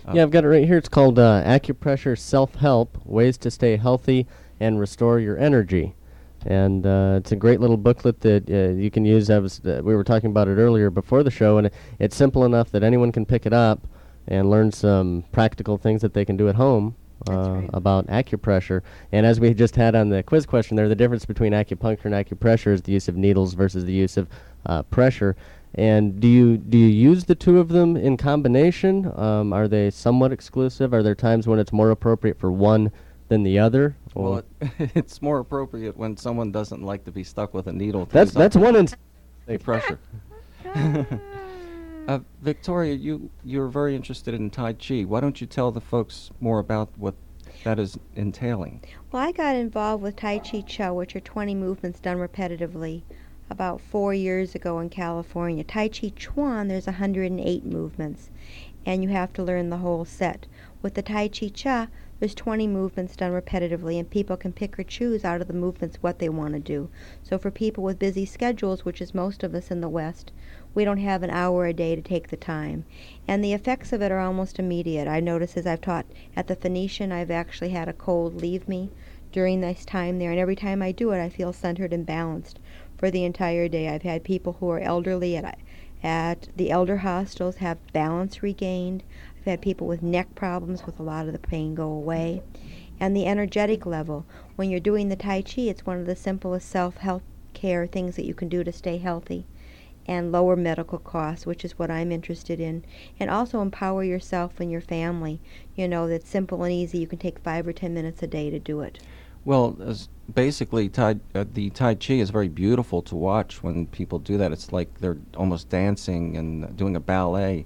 Yeah, I've got it right here. It's called Acupressure Self-Help: Ways to Stay Healthy and Restore Your Energy. And it's a great little booklet that you can use. We were talking about it earlier before the show, and it's simple enough that anyone can pick it up and learn some practical things that they can do at home That's right. about acupressure. And as we just had on the quiz question there, the difference between acupuncture and acupressure is the use of needles versus the use of pressure. And do you use the two of them in combination? Are they somewhat exclusive? Are there times when it's more appropriate for one than the other? Well, Or it's more appropriate when someone doesn't like to be stuck with a needle to that's use that's one instance. pressure. Victoria, you're very interested in Tai Chi. Why don't you tell the folks more about what that is entailing? Well, I got involved with Tai Chi Chuan, which are 20 movements done repetitively, about 4 years ago in California. Tai Chi Chuan, there's 108 movements, and you have to learn the whole set. With the Tai Chi Cha, there's 20 movements done repetitively, and people can pick or choose out of the movements what they want to do. So for people with busy schedules, which is most of us in the West, we don't have an hour a day to take the time. And the effects of it are almost immediate. I notice as I've taught at the Phoenician, I've actually had a cold leave me during this time there, and every time I do it, I feel centered and balanced for the entire day. I've had people who are elderly at the elder hostels have balance regained. I've had people with neck problems with a lot of the pain go away. And the energetic level, when you're doing the Tai Chi, it's one of the simplest self-help care things that you can do to stay healthy and lower medical costs, which is what I'm interested in. And also empower yourself and your family. You know, that's simple and easy. You can take 5 or 10 minutes a day to do it. Well, basically, the Tai Chi is very beautiful to watch when people do that. It's like they're almost dancing and doing a ballet.